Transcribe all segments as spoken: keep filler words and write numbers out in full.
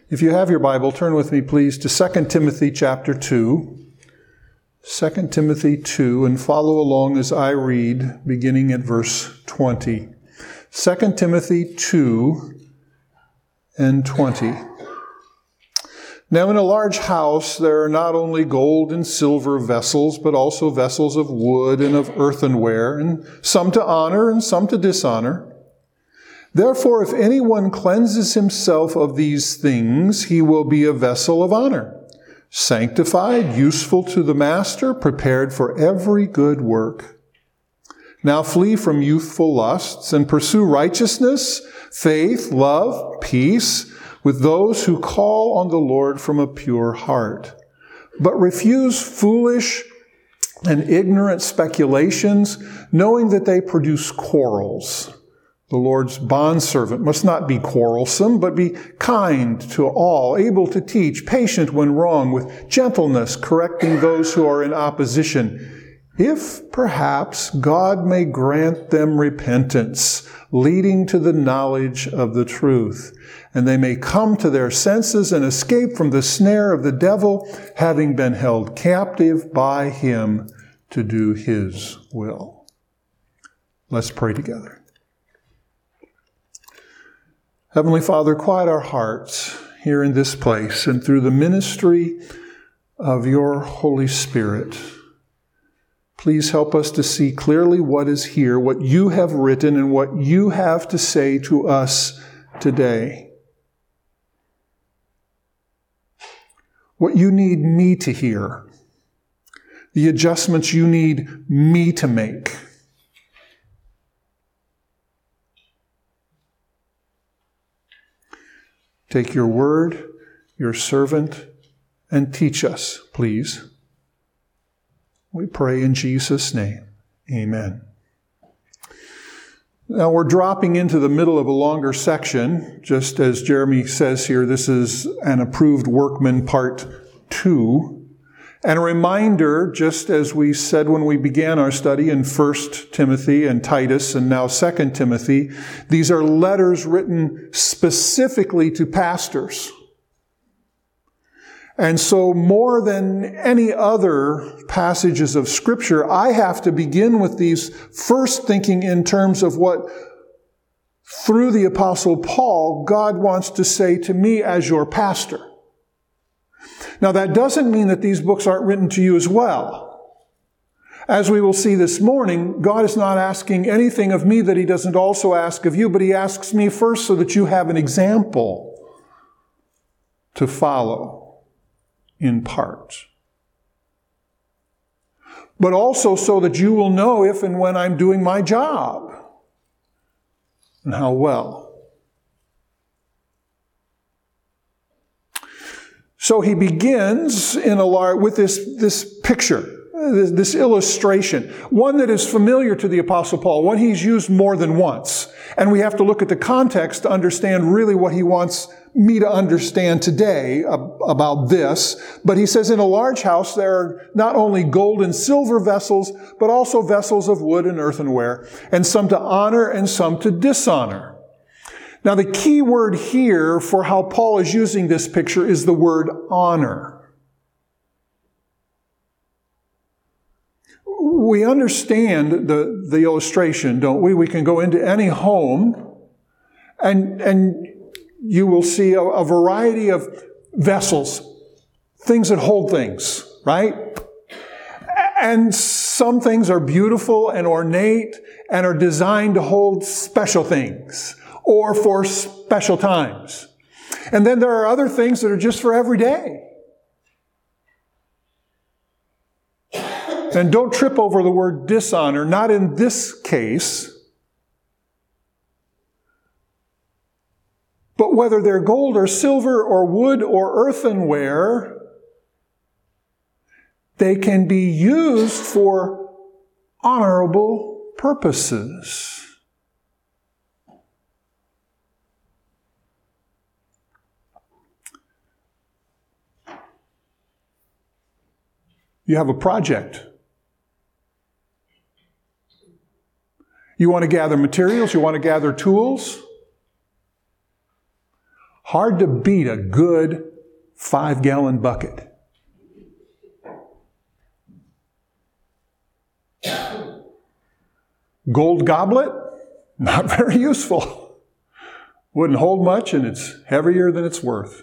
If you have your Bible, turn with me, please, to Second Timothy chapter two. Second Timothy two, and follow along as I read, beginning at verse twenty. Second Timothy two and twenty. Now in a large house there are not only gold and silver vessels, but also vessels of wood and of earthenware, and some to honor and some to dishonor. Therefore, if anyone cleanses himself of these things, he will be a vessel of honor, sanctified, useful to the master, prepared for every good work. Now flee from youthful lusts and pursue righteousness, faith, love, peace, with those who call on the Lord from a pure heart. But refuse foolish and ignorant speculations, knowing that they produce quarrels. The Lord's bondservant must not be quarrelsome, but be kind to all, able to teach, patient when wrong, with gentleness correcting those who are in opposition, if perhaps God may grant them repentance, leading to the knowledge of the truth, and they may come to their senses and escape from the snare of the devil, having been held captive by him to do his will. Let's pray together. Heavenly Father, quiet our hearts here in this place and through the ministry of your Holy Spirit. Please help us to see clearly what is here, what you have written, and what you have to say to us today. What you need me to hear, the adjustments you need me to make. Take your word, your servant, and teach us, please. We pray in Jesus' name. Amen. Now we're dropping into the middle of a longer section. Just as Jeremy says here, this is an approved workman part two. And a reminder, just as we said when we began our study in First Timothy and Titus and now Second Timothy, these are letters written specifically to pastors. And so more than any other passages of Scripture, I have to begin with these first thinking in terms of what, through the Apostle Paul, God wants to say to me as your pastor. Now, that doesn't mean that these books aren't written to you as well. As we will see this morning, God is not asking anything of me that he doesn't also ask of you, but he asks me first so that you have an example to follow in part. But also so that you will know if and when I'm doing my job and how well. So he begins in a lar- with this, this picture, this, this illustration, one that is familiar to the Apostle Paul, one he's used more than once. And we have to look at the context to understand really what he wants me to understand today about this. But he says in a large house there are not only gold and silver vessels, but also vessels of wood and earthenware, and some to honor and some to dishonor. Now, the key word here for how Paul is using this picture is the word honor. We understand the, the illustration, don't we? We can go into any home and, and you will see a, a variety of vessels, things that hold things, right? And some things are beautiful and ornate and are designed to hold special things, or for special times. And then there are other things that are just for every day. And don't trip over the word dishonor, not in this case. But whether they're gold or silver or wood or earthenware, they can be used for honorable purposes. You have a project. You want to gather materials. You want to gather tools. Hard to beat a good five-gallon bucket. Gold goblet, not very useful. Wouldn't hold much, and it's heavier than it's worth.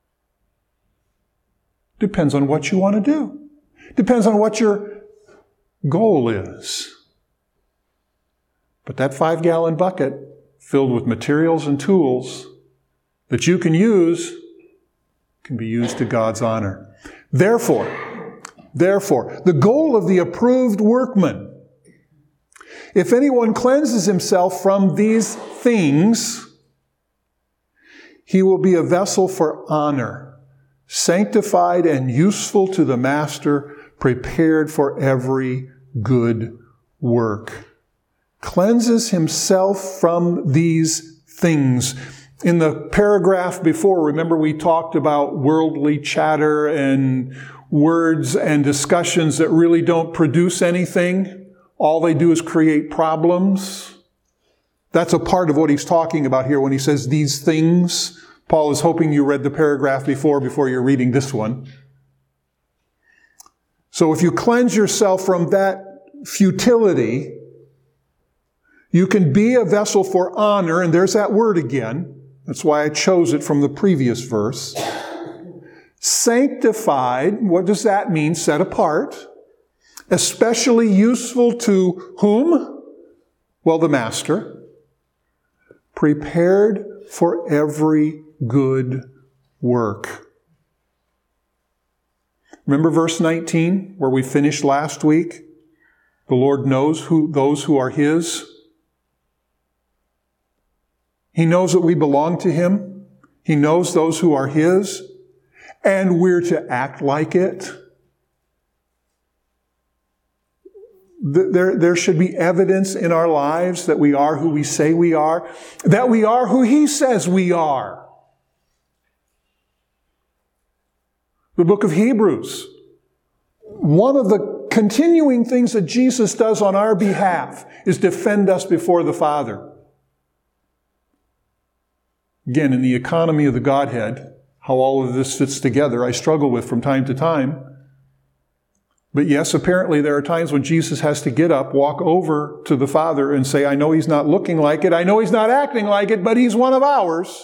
Depends on what you want to do. Depends on what your goal is. But that five-gallon bucket filled with materials and tools that you can use can be used to God's honor. Therefore, therefore, the goal of the approved workman, if anyone cleanses himself from these things, he will be a vessel for honor, sanctified and useful to the master, prepared for every good work. Cleanses himself from these things. In the paragraph before, remember we talked about worldly chatter and words and discussions that really don't produce anything. All they do is create problems. That's a part of what he's talking about here when he says these things. Paul is hoping you read the paragraph before, before you're reading this one. So if you cleanse yourself from that futility, you can be a vessel for honor, and there's that word again. That's why I chose it from the previous verse. Sanctified, what does that mean? Set apart. Especially useful to whom? Well, the master. Prepared for every good work. Remember verse nineteen, where we finished last week? The Lord knows who those who are His. He knows that we belong to Him. He knows those who are His. And we're to act like it. There, there should be evidence in our lives that we are who we say we are, that we are who He says we are. The book of Hebrews, one of the continuing things that Jesus does on our behalf is defend us before the Father. Again, in the economy of the Godhead, how all of this fits together, I struggle with from time to time. But yes, apparently there are times when Jesus has to get up, walk over to the Father and say, I know He's not looking like it, I know He's not acting like it, but He's one of ours.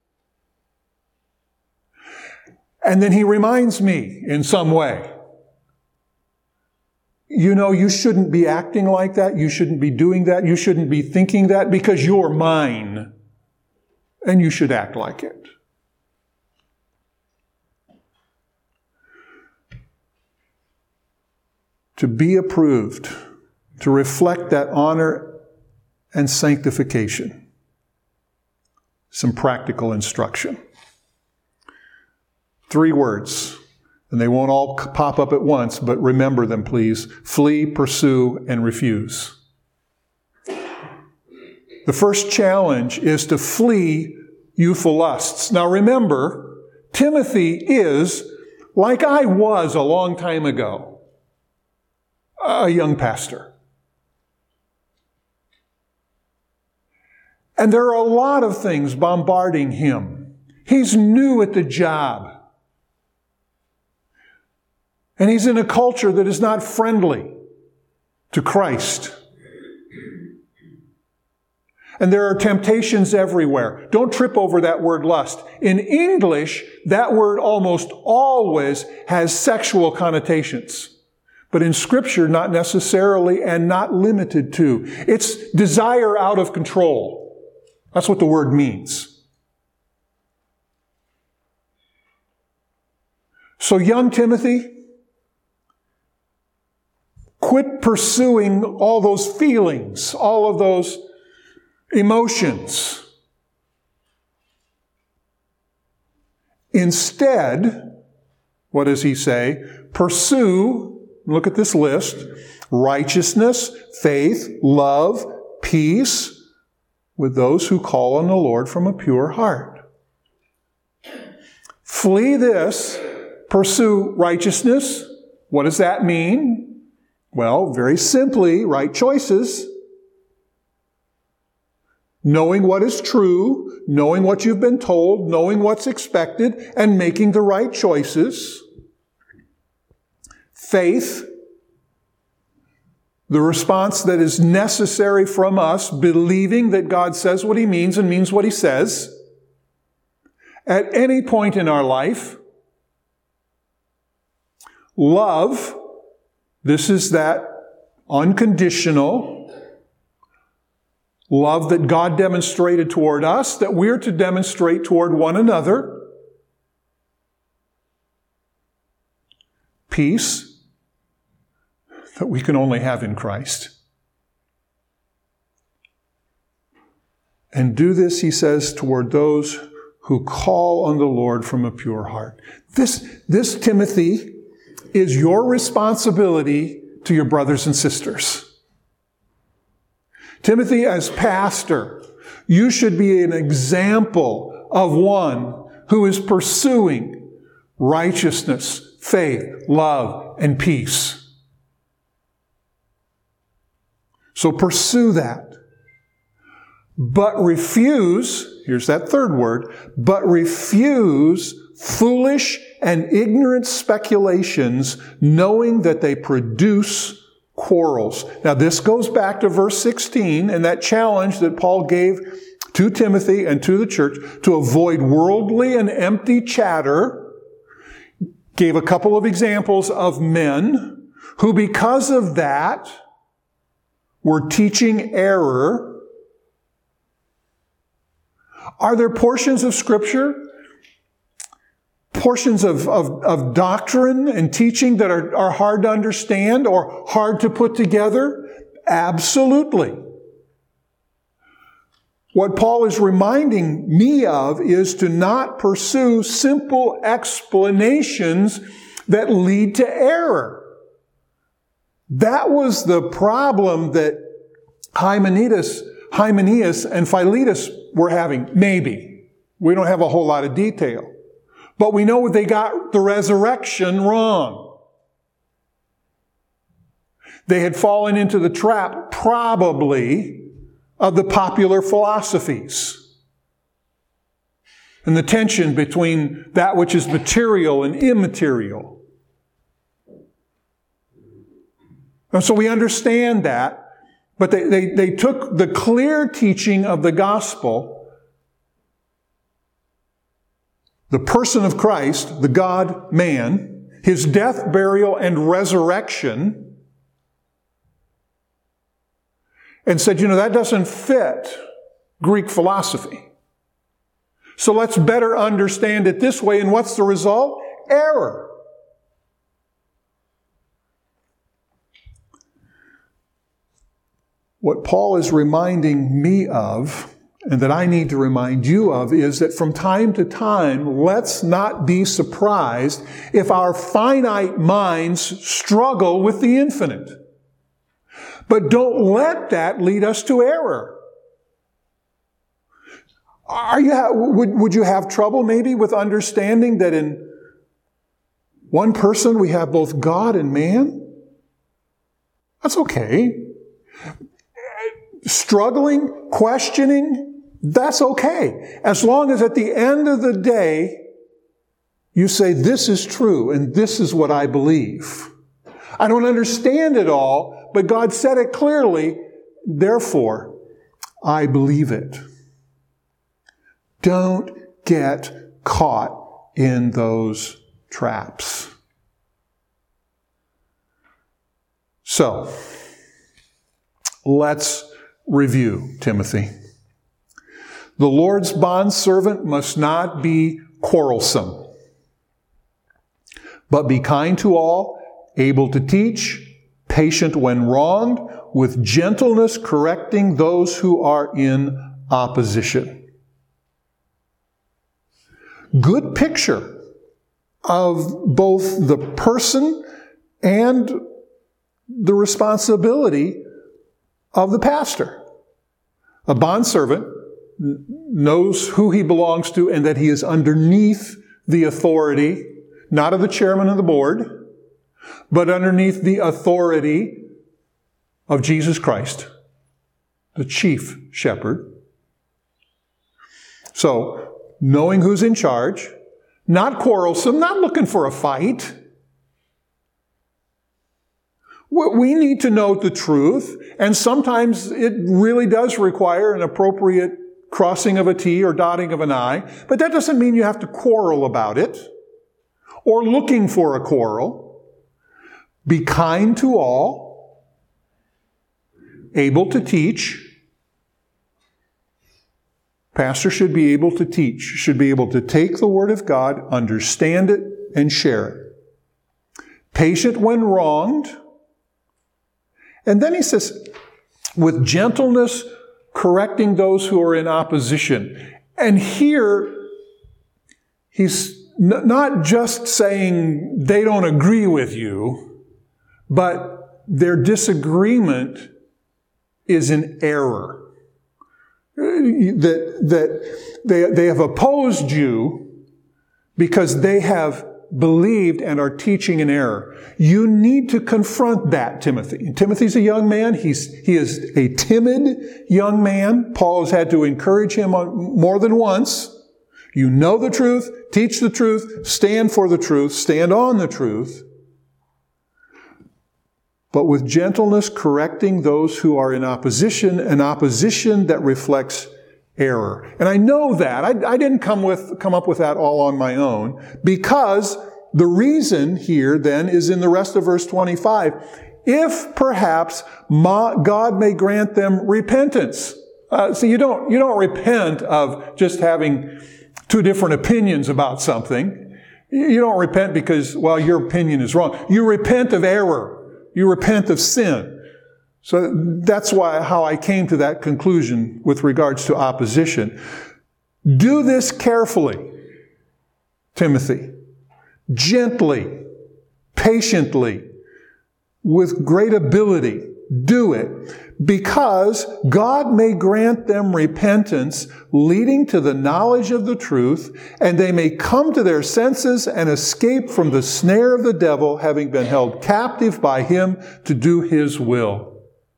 And then He reminds me in some way, you know, you shouldn't be acting like that, you shouldn't be doing that, you shouldn't be thinking that because you're mine. And you should act like it. To be approved, to reflect that honor and sanctification. Some practical instruction. Three words, and they won't all pop up at once, but remember them, please. Flee, pursue, and refuse. The first challenge is to flee youthful lusts. Now remember, Timothy is, like I was a long time ago, a young pastor. And there are a lot of things bombarding him. He's new at the job. And he's in a culture that is not friendly to Christ. And there are temptations everywhere. Don't trip over that word lust. In English, that word almost always has sexual connotations. But in Scripture, not necessarily and not limited to. It's desire out of control. That's what the word means. So young Timothy, quit pursuing all those feelings, all of those emotions. Instead, what does he say? Pursue, look at this list, righteousness, faith, love, peace, with those who call on the Lord from a pure heart. Flee this, pursue righteousness. What does that mean? Well, very simply, right choices. knowing what is true, knowing what you've been told, knowing what's expected, and making the right choices. Faith, the response that is necessary from us, believing that God says what He means and means what He says at any point in our life. Love, this is that unconditional love that God demonstrated toward us, that we're to demonstrate toward one another. Peace that we can only have in Christ. And do this, he says, toward those who call on the Lord from a pure heart. This, this, Timothy, is your responsibility to your brothers and sisters. Timothy, as pastor, you should be an example of one who is pursuing righteousness, faith, love, and peace. So pursue that. But refuse, here's that third word, but refuse foolish and ignorant speculations, knowing that they produce quarrels. Now this goes back to verse sixteen and that challenge that Paul gave to Timothy and to the church to avoid worldly and empty chatter. Gave a couple of examples of men who, because of that, were teaching error. Are there portions of Scripture, portions of, of, of doctrine and teaching that are, are hard to understand or hard to put together? Absolutely. What Paul is reminding me of is to not pursue simple explanations that lead to error. That was the problem that Hymenaeus, Hymenaeus and Philetus were having. Maybe. We don't have a whole lot of detail. But we know they got the resurrection wrong. They had fallen into the trap, probably, of the popular philosophies. And the tension between that which is material and immaterial. And so we understand that, but they, they, they took the clear teaching of the gospel, the person of Christ, the God-man, His death, burial, and resurrection, and said, you know, that doesn't fit Greek philosophy. So let's better understand it this way. And what's the result? Error. What Paul is reminding me of, and that I need to remind you of, is that from time to time, let's not be surprised if our finite minds struggle with the infinite. But don't let that lead us to error. Are you, would, would you have trouble maybe with understanding that in one person we have both God and man? That's okay. Struggling, questioning, that's okay. As long as at the end of the day, you say, this is true and this is what I believe. I don't understand it all, but God said it clearly, therefore, I believe it. Don't get caught in those traps. So, let's review, Timothy. The Lord's bondservant must not be quarrelsome, but be kind to all, able to teach, patient when wronged, with gentleness correcting those who are in opposition. Good picture of both the person and the responsibility of the pastor. A bondservant knows who he belongs to and that he is underneath the authority, not of the chairman of the board, but underneath the authority of Jesus Christ, the chief shepherd, So, knowing who's in charge, not quarrelsome, not looking for a fight. We need to know the truth, and sometimes it really does require an appropriate crossing of a T or dotting of an I, but that doesn't mean you have to quarrel about it or looking for a quarrel. Be kind to all, able to teach. Pastor should be able to teach, should be able to take the Word of God, understand it, and share it. Patient when wronged. And then he says, with gentleness, correcting those who are in opposition. And here, he's n- not just saying they don't agree with you, but their disagreement is in error. That, that they, they have opposed you because they have believed and are teaching in error. You need to confront that, Timothy. Timothy's a young man. He's, he is a timid young man. Paul has had to encourage him on, more than once. You know the truth, teach the truth, stand for the truth, stand on the truth. But with gentleness, correcting those who are in opposition, an opposition that reflects error. And I know that. I, I didn't come with, come up with that all on my own, because the reason here then is in the rest of verse twenty-five. If perhaps ma, God may grant them repentance. Uh, so you don't, you don't repent of just having two different opinions about something. You don't repent because, well, your opinion is wrong. You repent of error. You repent of sin. So that's why, how I came to that conclusion with regards to opposition. Do this carefully, Timothy, gently, patiently, with great ability. Do it, because God may grant them repentance leading to the knowledge of the truth, and they may come to their senses and escape from the snare of the devil, having been held captive by him to do his will.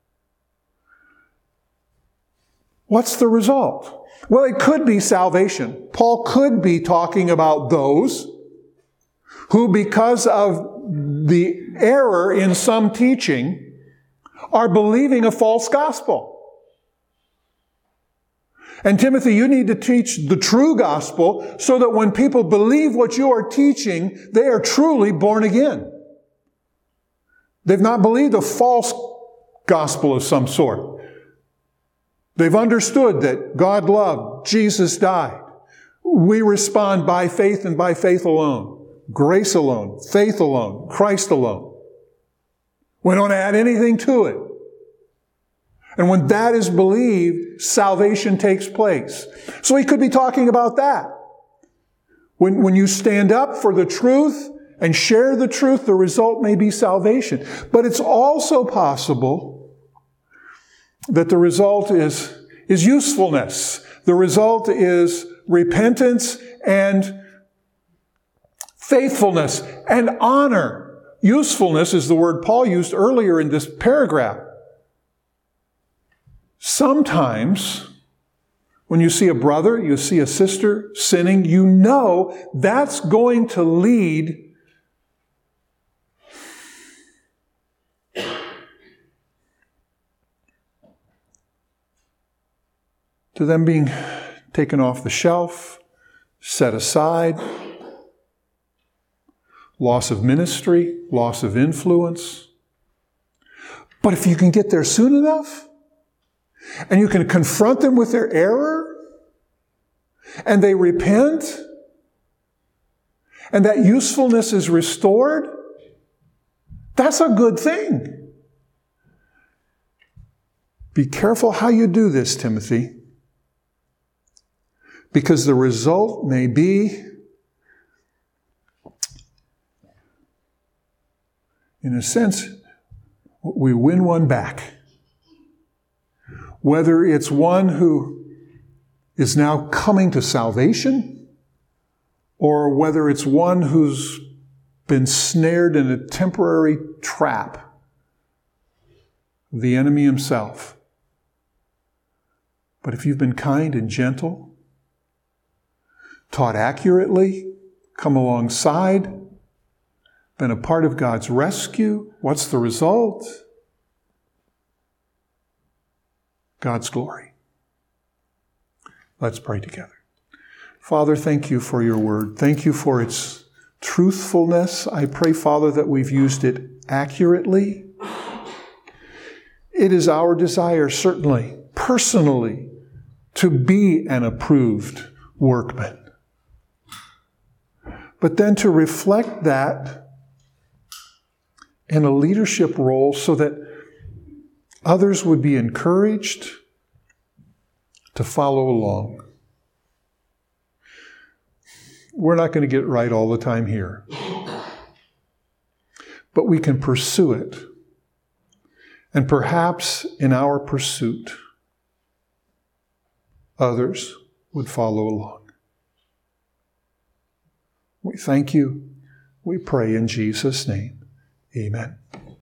What's the result? Well, it could be salvation. Paul could be talking about those who, because of the error in some teaching, are believing a false gospel. And Timothy, you need to teach the true gospel so that when people believe what you are teaching, they are truly born again. They've not believed a false gospel of some sort. They've understood that God loved, Jesus died. We respond by faith and by faith alone. Grace alone, faith alone, Christ alone. We don't add anything to it. And when that is believed, salvation takes place. So he could be talking about that. When, when you stand up for the truth and share the truth, the result may be salvation. But it's also possible that the result is, is usefulness. The result is repentance and faithfulness and honor. Usefulness is the word Paul used earlier in this paragraph. Sometimes, when you see a brother, you see a sister sinning, you know that's going to lead to them being taken off the shelf, set aside, loss of ministry, loss of influence. But if you can get there soon enough, and you can confront them with their error, and they repent, and that usefulness is restored, that's a good thing. Be careful how you do this, Timothy, because the result may be, in a sense, we win one back. Whether it's one who is now coming to salvation, or whether it's one who's been snared in a temporary trap of the enemy himself. But if you've been kind and gentle, taught accurately, come alongside, been a part of God's rescue. What's the result? God's glory. Let's pray together. Father, thank you for your word. Thank you for its truthfulness. I pray, Father, that we've used it accurately. It is our desire, certainly, personally, to be an approved workman. But then to reflect that in a leadership role so that others would be encouraged to follow along. We're not going to get it right all the time here, but we can pursue it. And perhaps in our pursuit, others would follow along. We thank you. We pray in Jesus' name. Amen.